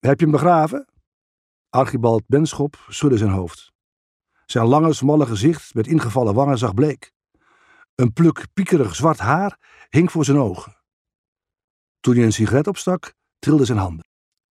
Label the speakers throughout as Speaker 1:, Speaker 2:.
Speaker 1: Heb je hem begraven? Archibald Benschop schudde zijn hoofd. Zijn lange, smalle gezicht met ingevallen wangen zag bleek. Een pluk piekerig zwart haar hing voor zijn ogen. Toen hij een sigaret opstak, trilden zijn handen.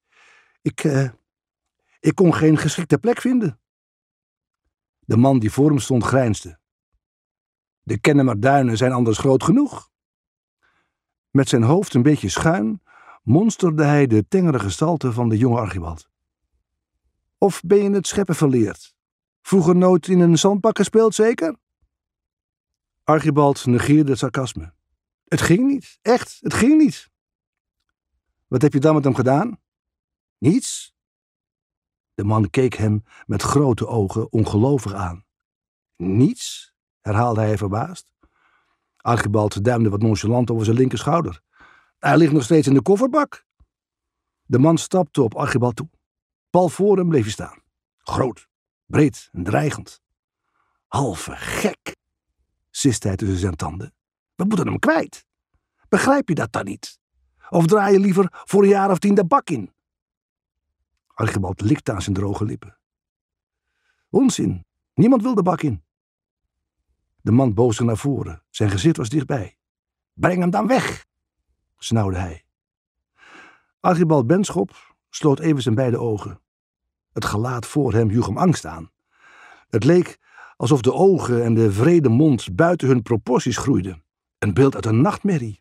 Speaker 1: Ik kon geen geschikte plek vinden. De man die voor hem stond grijnsde. De Kennemerduinen zijn anders groot genoeg. Met zijn hoofd een beetje schuin monsterde hij de tengere gestalte van de jonge Archibald. Of ben je het scheppen verleerd? Vroeger nooit in een zandbak gespeeld, zeker? Archibald negeerde het sarcasme. Het ging niet, echt, het ging niet. Wat heb je dan met hem gedaan? Niets. De man keek hem met grote ogen ongelovig aan. Niets, herhaalde hij verbaasd. Archibald duimde wat nonchalant over zijn linkerschouder. Hij ligt nog steeds in de kofferbak. De man stapte op Archibald toe. Pal voor hem bleef hij staan. Groot, breed en dreigend. Halve gek, siste hij tussen zijn tanden. We moeten hem kwijt. Begrijp je dat dan niet? Of draai je liever voor een jaar of 10 de bak in? Archibald likte aan zijn droge lippen. Onzin, niemand wil de bak in. De man boog zich naar voren, zijn gezicht was dichtbij. Breng hem dan weg, snauwde hij. Archibald Benschop sloot even zijn beide ogen. Het gelaat voor hem joeg hem angst aan. Het leek alsof de ogen en de wrede mond buiten hun proporties groeiden. Een beeld uit een nachtmerrie.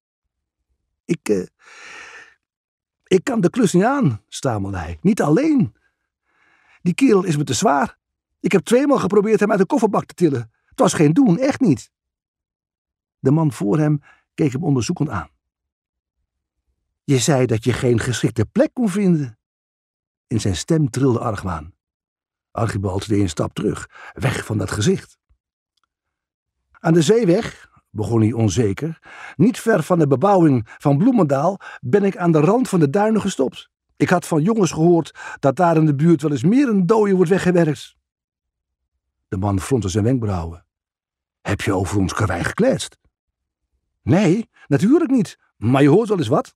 Speaker 1: Ik kan de klus niet aan, stamelde hij. Niet alleen. Die kerel is me te zwaar. Ik heb 2 maal geprobeerd hem uit de kofferbak te tillen. Het was geen doen, echt niet. De man voor hem keek hem onderzoekend aan. Je zei dat je geen geschikte plek kon vinden. In zijn stem trilde argwaan. Archibald deed een stap terug, weg van dat gezicht. Aan de zeeweg, begon hij onzeker, niet ver van de bebouwing van Bloemendaal, ben ik aan de rand van de duinen gestopt. Ik had van jongens gehoord dat daar in de buurt wel eens meer een dooie wordt weggewerkt. De man fronste zijn wenkbrauwen. Heb je over ons karwei gekletst? Nee, natuurlijk niet, maar je hoort wel eens wat.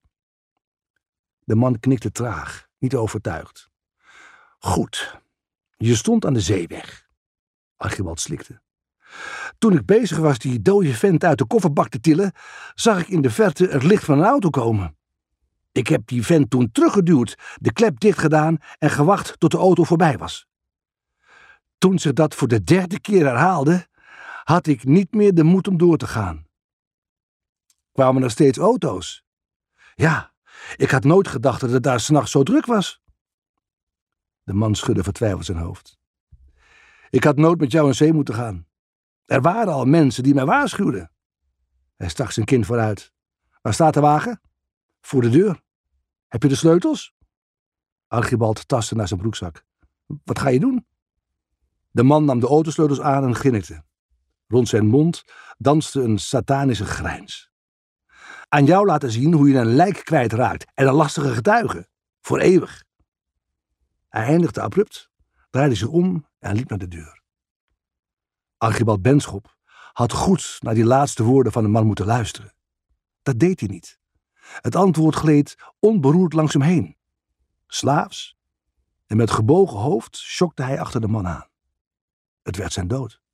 Speaker 1: De man knikte traag, niet overtuigd. Goed, je stond aan de zeeweg. Archibald slikte. Toen ik bezig was die dode vent uit de kofferbak te tillen, zag ik in de verte het licht van een auto komen. Ik heb die vent toen teruggeduwd, de klep dichtgedaan en gewacht tot de auto voorbij was. Toen zich dat voor de 3e keer herhaalde, had ik niet meer de moed om door te gaan. Kwamen er steeds auto's? Ja, ik had nooit gedacht dat het daar 's nachts zo druk was. De man schudde vertwijfeld zijn hoofd. Ik had nooit met jou in zee moeten gaan. Er waren al mensen die mij waarschuwden. Hij stak zijn kin vooruit. Waar staat de wagen? Voor de deur. Heb je de sleutels? Archibald tastte naar zijn broekzak. Wat ga je doen? De man nam de autosleutels aan en grinnikte. Rond zijn mond danste een satanische grijns. Aan jou laten zien hoe je een lijk kwijtraakt en een lastige getuige. Voor eeuwig. Hij eindigde abrupt, draaide zich om en liep naar de deur. Archibald Benschop had goed naar die laatste woorden van de man moeten luisteren. Dat deed hij niet. Het antwoord gleed onberoerd langs hem heen. Slaafs en met gebogen hoofd sjokte hij achter de man aan. Het werd zijn dood.